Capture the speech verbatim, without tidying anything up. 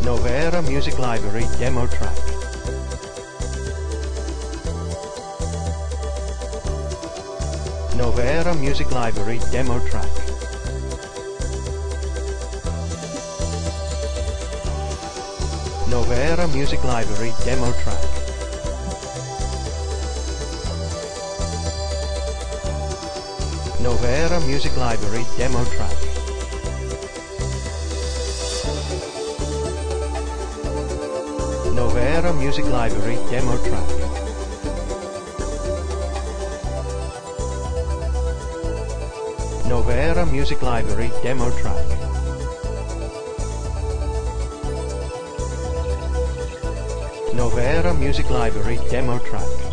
Novera Music Library demo track. Novera Music Library demo track. Novera Music Library demo track. Novera Music Library demo track. Novera Music Library demo track. Novera Music Library demo track. Novera Music Library demo track.